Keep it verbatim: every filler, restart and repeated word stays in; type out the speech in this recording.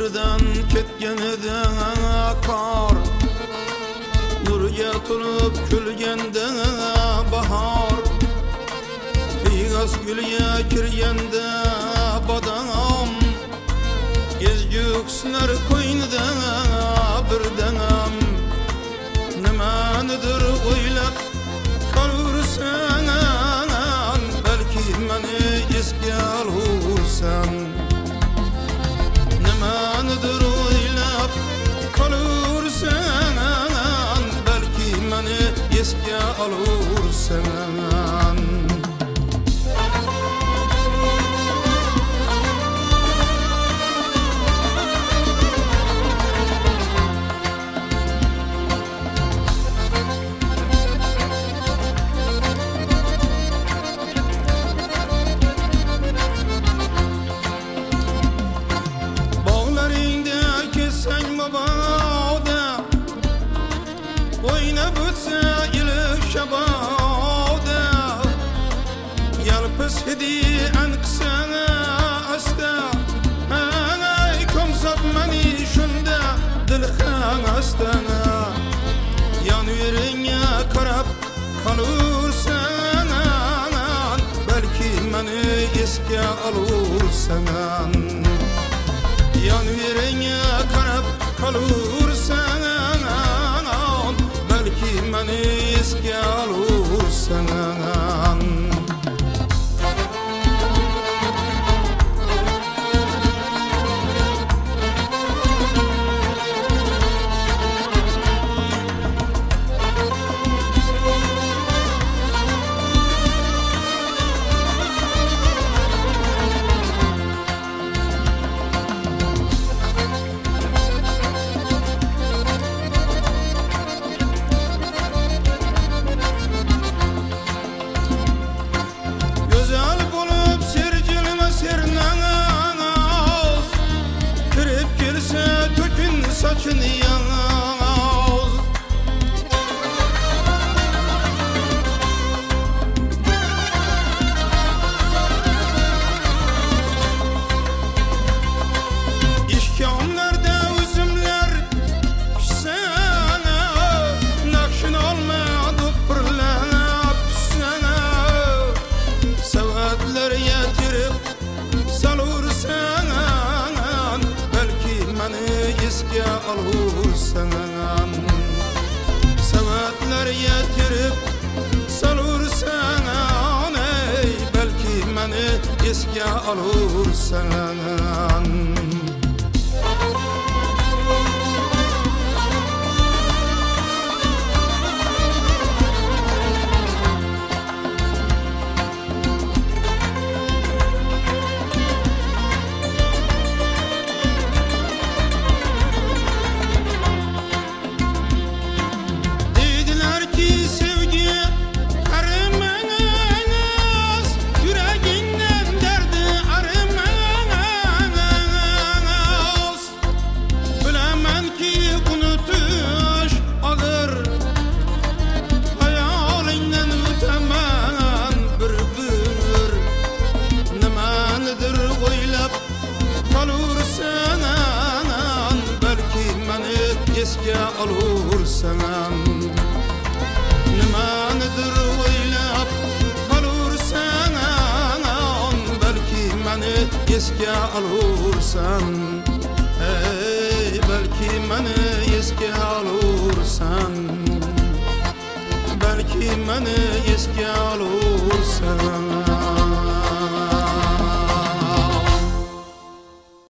birden ketgenide kar, nurga to'lib kulganda bahor, piyos gulga kirganda bodom, ezguklar qo'ynida birdan nimanidir o'ylab qolursan, balki meni esga olursan. Nimanidir o'ylab qolursan, balki meni esga olursan. Oynab o'tsa iliq shaboda, yalpis hidi anqsana asta, ay komsab mani shunda dilxan astana. Yonveringga qarab qolursan, balki meni esga olursan. Yonveringga qarab qolursan, belki meni esga olursan. Saçın yalnız İşkamlarda üzümler pişsene, nakşın olmadı pırlanıp düşsene. Saatler yetirip salursan, belki meni esga olursan. Saatlar yetirip salursan, ey belki meni esga olursan. Esga olursan, nimanidir o'ylab qolursan, balki meni esga olursan. Ey balki meni esga olursan, balki meni esga olursan.